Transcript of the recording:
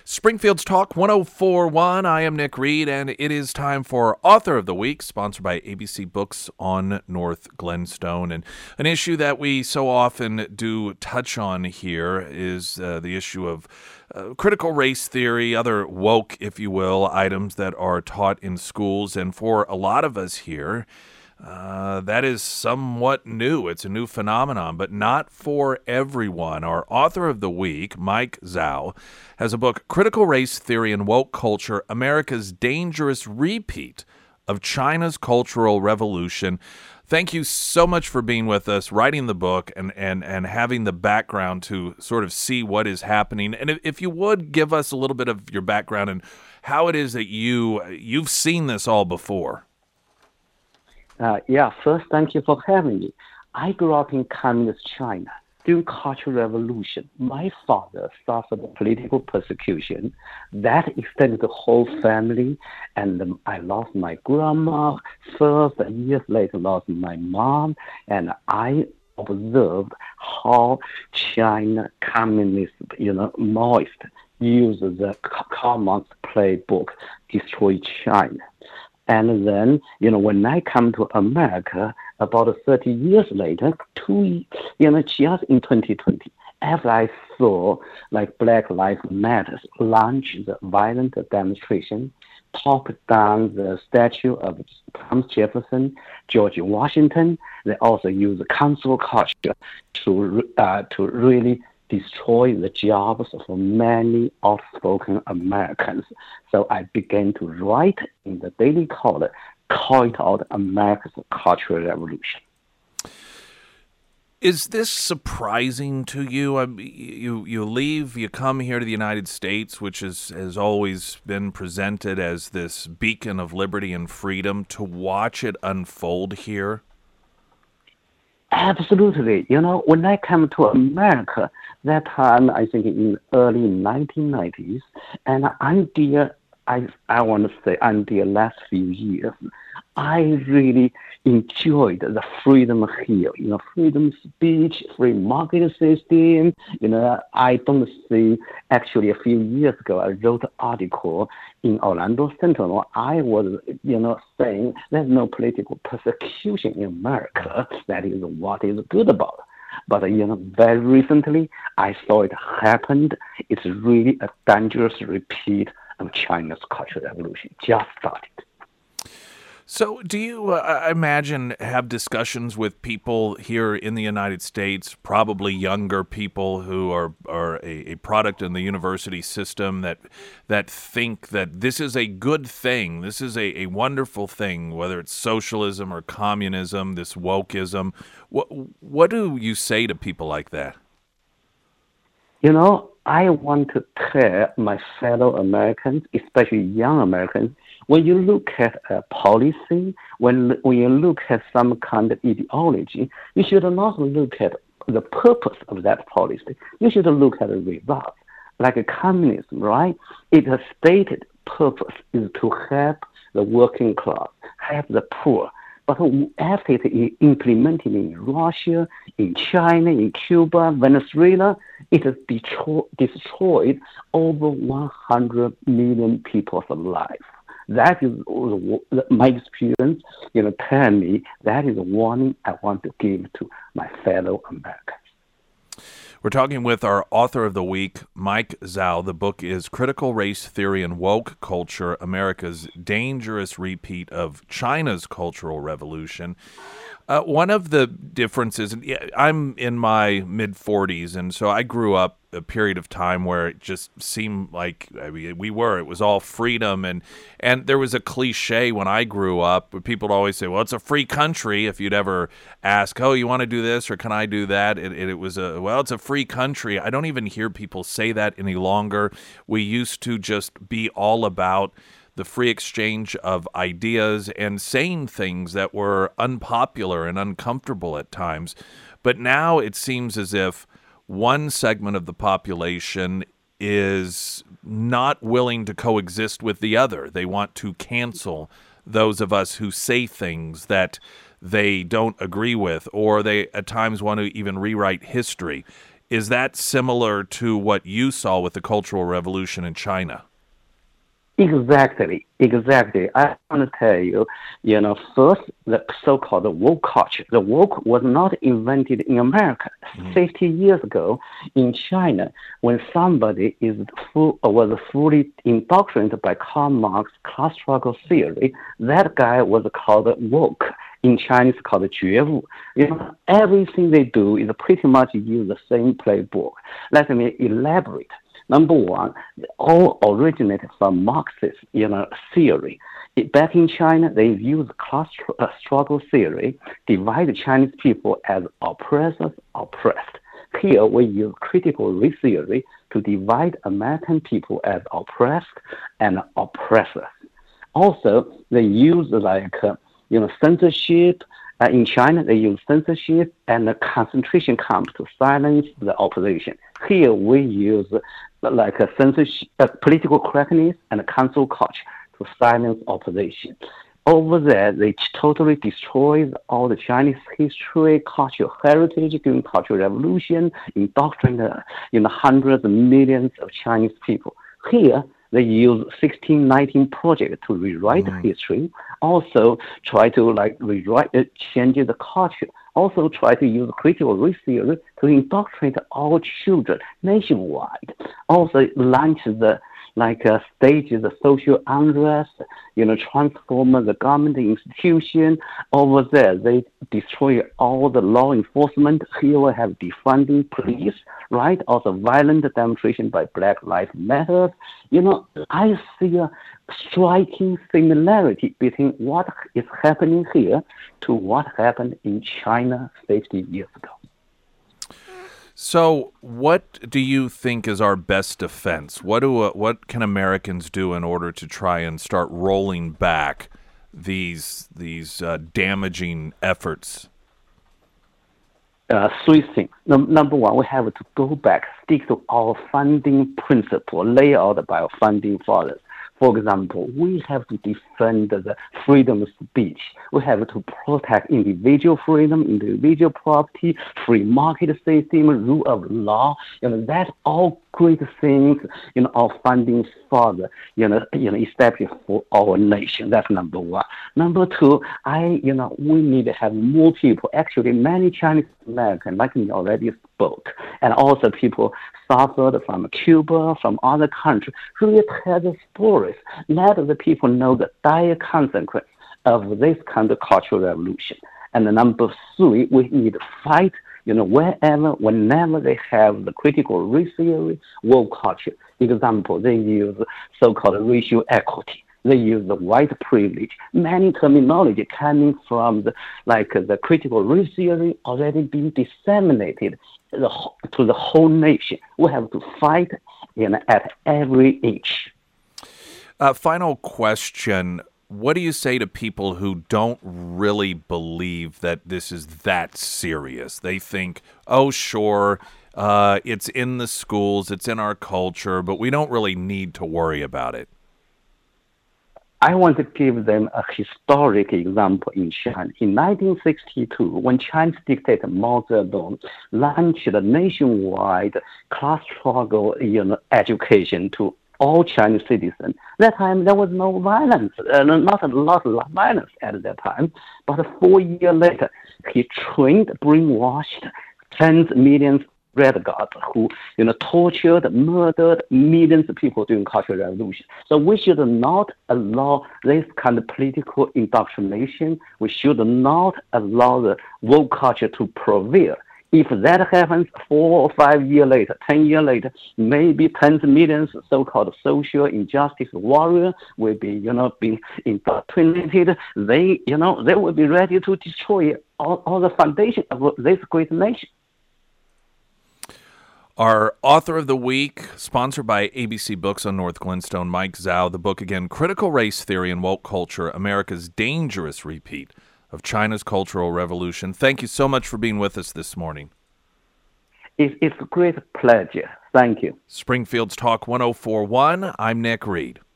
Springfield's Talk 1041. I am Nick Reed, and it is time for Author of the Week, sponsored by ABC Books on North Glenstone. And an issue that we so often do touch on here is the issue of critical race theory, other woke, if you will, items that are taught in schools. And for a lot of us here, that is somewhat new. It's a new phenomenon, but not for everyone. Our author of the week, Mike Zhao, has a book, Critical Race Theory and Woke Culture, America's Dangerous Repeat of China's Cultural Revolution. Thank you so much for being with us, writing the book, and having the background to sort of see what is happening. And if you would, give us a little bit of your background and how it is that you've seen this all before. First, thank you for having me. I grew up in communist China. During Cultural Revolution, my father suffered political persecution. That extended the whole family, and I lost my grandma first, and years later lost my mom, and I observed how China communist, Maoist used the Karl Marx playbook, destroy China. And then, when I come to America about 30 years later, just in 2020, after I saw Black Lives Matter launch the violent demonstration, top down the statue of Thomas Jefferson, George Washington, they also use cancel culture to really destroy the jobs of many outspoken Americans. So I began to write in the Daily Caller, call it out America's Cultural Revolution. Is this surprising to you? You leave, you come here to the United States, which has always been presented as this beacon of liberty and freedom, to watch it unfold here? Absolutely. When I came to America, that time, I think in early 1990s, and I want to say until the last few years, I really enjoyed the freedom here, freedom speech, free market system. I don't see, actually a few years ago, I wrote an article in Orlando Sentinel. I was, saying there's no political persecution in America. That is what is good about it. But, very recently, I saw it happened. It's really a dangerous repeat of China's Cultural Revolution. Just started. So do you, I imagine, have discussions with people here in the United States, probably younger people who are a product in the university system that think that this is a good thing, this is a wonderful thing, whether it's socialism or communism, this wokeism. What do you say to people like that? I want to tell my fellow Americans, especially young Americans, when you look at a policy, when you look at some kind of ideology, you should not look at the purpose of that policy. You should look at the results. Like communism, right? Its stated purpose is to help the working class, help the poor. But after it is implemented in Russia, in China, in Cuba, Venezuela, it has destroyed over 100 million people's lives. That is my experience. Tell me that is a warning I want to give to my fellow Americans. We're talking with our author of the week, Mike Zhao. The book is Critical Race Theory and Woke Culture, America's Dangerous Repeat of China's Cultural Revolution. One of the differences, I'm in my mid-40s, and so I grew up a period of time where it just seemed like it was all freedom, and there was a cliche when I grew up where people would always say, well, it's a free country. If you'd ever ask, oh, you want to do this or can I do that? It was it's a free country. I don't even hear people say that any longer. We used to just be all about the free exchange of ideas and saying things that were unpopular and uncomfortable at times. But now it seems as if one segment of the population is not willing to coexist with the other. They want to cancel those of us who say things that they don't agree with, or they at times want to even rewrite history. Is that similar to what you saw with the Cultural Revolution in China? Exactly. I want to tell you, first, the so-called woke culture. The woke was not invented in America. 50 years ago in China, when somebody was fully indoctrinated by Karl Marx class struggle theory, that guy was called woke. In Chinese, called 觉悟. Everything they do is pretty much use the same playbook. Let me elaborate. Number one, they all originated from Marxist, theory. Back in China, they used class struggle theory, divide the Chinese people as oppressors, oppressed. Here, we use critical race theory to divide American people as oppressed and oppressors. Also, they use censorship. In China, they use censorship and the concentration camps to silence the opposition. Here, we use censorship, political correctness, and cancel culture to silence opposition. Over there, they totally destroyed all the Chinese history, cultural heritage during Cultural Revolution, indoctrinated hundreds of millions of Chinese people. Here, they use 1619 Project to rewrite history, also try to rewrite, change the culture, also try to use critical race theory to indoctrinate all children nationwide. Also launch the stages the social unrest, transform the government institution. Over there, they destroy all the law enforcement. Here we have defunding police, right? Also violent demonstration by Black Lives Matter. I see a striking similarity between what is happening here to what happened in China 50 years ago. So, what do you think is our best defense? What can Americans do in order to try and start rolling back these damaging efforts? Three things. Number one, we have to go back, stick to our founding principle laid out by our founding fathers. For example, we have to defend the freedom of speech. We have to protect individual freedom, individual property, free market system, rule of law. That's all great things, our founding father, established for our nation. That's number one. Number two, we need to have more people. Actually, many Chinese Americans, like me, already spoke, and also people suffered from Cuba, from other countries, really tell the stories. Let the people know the dire consequence of this kind of cultural revolution. And number three, we need to fight, whenever they have the critical race theory, woke culture. Example, they use so-called racial equity. They use the white privilege. Many terminology coming from the critical race theory already being disseminated to the whole nation. We have to fight at every inch. Final question. What do you say to people who don't really believe that this is that serious? They think, oh, sure, it's in the schools, it's in our culture, but we don't really need to worry about it. I want to give them a historic example in China. In 1962, when Chinese dictator Mao Zedong launched a nationwide class struggle education to all Chinese citizens. That time there was no violence, not a lot of violence at that time. But 4 years later, he trained, brainwashed tens of millions of red guards who, tortured, murdered millions of people during Cultural Revolution. So we should not allow this kind of political indoctrination. We should not allow the woke culture to prevail. If that happens 4 or 5 years later, 10 years later, maybe tens of millions of so-called social injustice warriors will be, being indoctrinated. They will be ready to destroy all the foundation of this great nation. Our author of the week, sponsored by ABC Books on North Glenstone, Mike Zhao. The book again, Critical Race Theory and Woke Culture, America's Dangerous Repeat of China's Cultural Revolution. Thank you so much for being with us this morning. It's a great pleasure. Thank you. Springfield's Talk 104.1. I'm Nick Reed.